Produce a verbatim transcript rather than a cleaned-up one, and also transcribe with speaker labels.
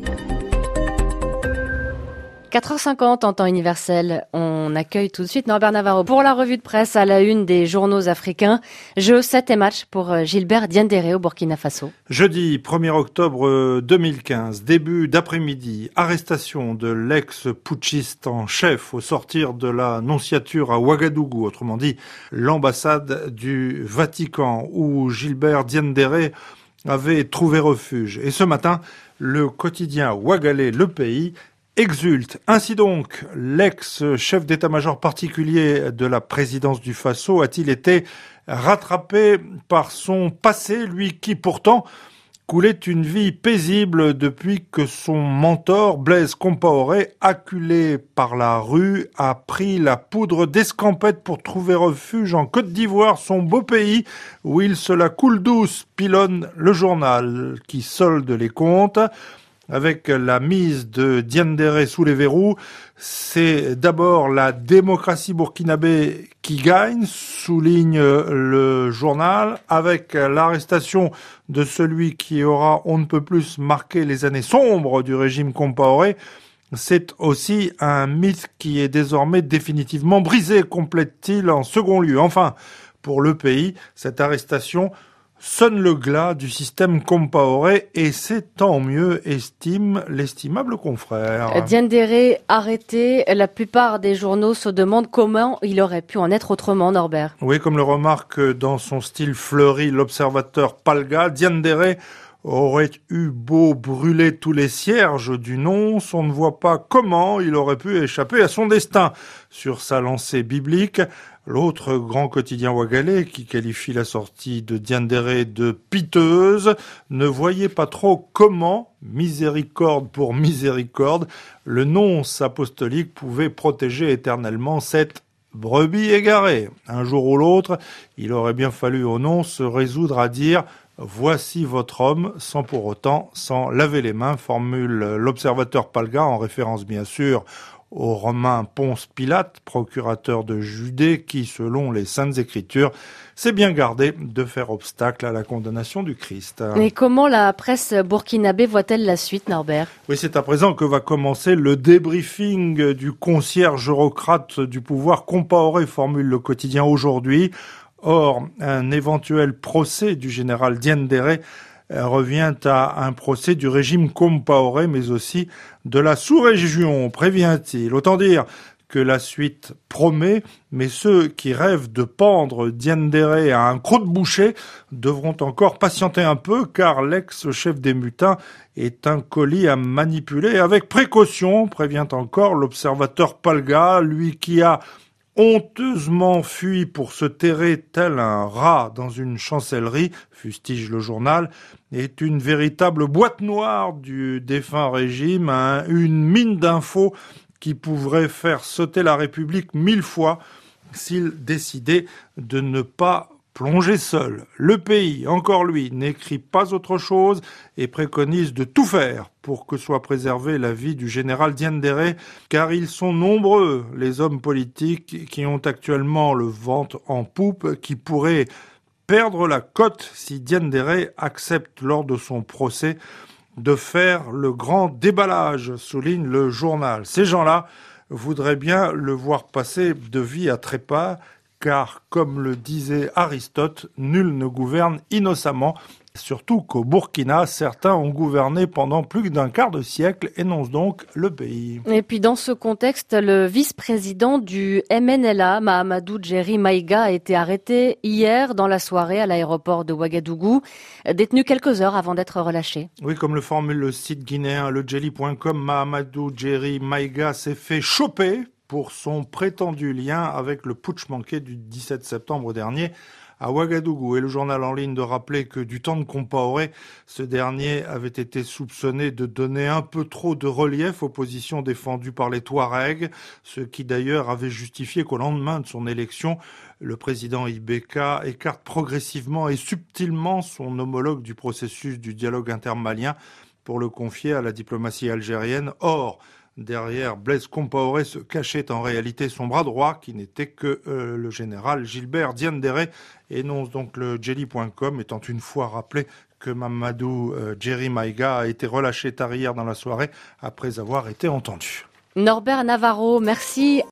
Speaker 1: quatre heures cinquante en temps universel. On accueille tout de suite Norbert Navarro pour la revue de presse à la une des journaux africains. Jeu sept et match pour Gilbert Diendéré au Burkina Faso.
Speaker 2: Jeudi premier octobre deux mille quinze, début d'après-midi, arrestation de l'ex-putschiste en chef au sortir de la nonciature à Ouagadougou, autrement dit l'ambassade du Vatican où Gilbert Diendéré avait trouvé refuge. Et ce matin, le quotidien ouagalais Le Pays exulte. Ainsi donc, l'ex-chef d'état-major particulier de la présidence du Faso a-t-il été rattrapé par son passé, lui qui pourtant coulait une vie paisible depuis que son mentor, Blaise Compaoré, acculé par la rue, a pris la poudre d'escampette pour trouver refuge en Côte d'Ivoire, son beau pays, où il se la coule douce, pilonne le journal qui solde les comptes. Avec la mise de Diendéré sous les verrous, c'est d'abord la démocratie burkinabé qui gagne, souligne le journal, avec l'arrestation de celui qui aura on ne peut plus marqué les années sombres du régime Compaoré. C'est aussi un mythe qui est désormais définitivement brisé, complète-t-il en second lieu. Enfin, pour le pays, cette arrestation sonne le glas du système Compaoré et c'est tant mieux, estime l'estimable confrère.
Speaker 1: Diendéré arrêté, la plupart des journaux se demandent comment il aurait pu en être autrement, Norbert.
Speaker 2: Oui, comme le remarque dans son style fleuri l'observateur Palga, Diendéré aurait eu beau brûler tous les cierges du nonce, on ne voit pas comment il aurait pu échapper à son destin. Sur sa lancée biblique, l'autre grand quotidien ouagalais, qui qualifie la sortie de Diendéré de piteuse, ne voyait pas trop comment, miséricorde pour miséricorde, le nonce apostolique pouvait protéger éternellement cette brebis égarée. Un jour ou l'autre, il aurait bien fallu au nonce se résoudre à dire « Voici votre homme », sans pour autant s'en laver les mains, formule l'observateur Palga, en référence bien sûr au Romain Ponce Pilate, procurateur de Judée, qui, selon les Saintes Écritures, s'est bien gardé de faire obstacle à la condamnation du Christ.
Speaker 1: Et comment la presse burkinabé voit-elle la suite, Norbert ?
Speaker 2: Oui, c'est à présent que va commencer le débriefing du concierge eurocrate du pouvoir Compaoré, formule le quotidien aujourd'hui. Or, un éventuel procès du général Diendéré revient à un procès du régime Compaoré, mais aussi de la sous-région, prévient-il. Autant dire que la suite promet, mais ceux qui rêvent de pendre Diendéré à un croc-de-boucher devront encore patienter un peu, car l'ex-chef des mutins est un colis à manipuler avec précaution, prévient encore l'observateur Palga, lui qui a honteusement fui pour se terrer tel un rat dans une chancellerie, fustige le journal, est une véritable boîte noire du défunt régime, hein, une mine d'infos qui pourrait faire sauter la République mille fois s'il décidait de ne pas plonger seul. Le Pays, encore lui, n'écrit pas autre chose et préconise de tout faire pour que soit préservée la vie du général Diendéré, car ils sont nombreux, les hommes politiques qui ont actuellement le vent en poupe, qui pourraient perdre la cote si Diendéré accepte lors de son procès de faire le grand déballage, souligne le journal. Ces gens-là voudraient bien le voir passer de vie à trépas, car, comme le disait Aristote, nul ne gouverne innocemment, surtout qu'au Burkina, certains ont gouverné pendant plus d'un quart de siècle, énonce donc Le Pays.
Speaker 1: Et puis dans ce contexte, le vice-président du M N L A, Mahamadou Djeri Maïga, a été arrêté hier dans la soirée à l'aéroport de Ouagadougou, détenu quelques heures avant d'être relâché.
Speaker 2: Oui, comme le formule le site guinéen le djeli point com, Mahamadou Djeri Maïga s'est fait choper pour son prétendu lien avec le putsch manqué du dix-sept septembre dernier à Ouagadougou. Et le journal en ligne de rappeler que du temps de Compaoré, ce dernier avait été soupçonné de donner un peu trop de relief aux positions défendues par les Touaregs, ce qui d'ailleurs avait justifié qu'au lendemain de son élection, le président I B K écarte progressivement et subtilement son homologue du processus du dialogue intermalien pour le confier à la diplomatie algérienne. Or, derrière Blaise Compaoré se cachait en réalité son bras droit, qui n'était que euh, le général Gilbert Diendéré, énonce donc le djeli point com, étant une fois rappelé que Mamadou euh, Jerry Maïga a été relâché tard hier dans la soirée après avoir été entendu.
Speaker 1: Norbert Navarro, merci.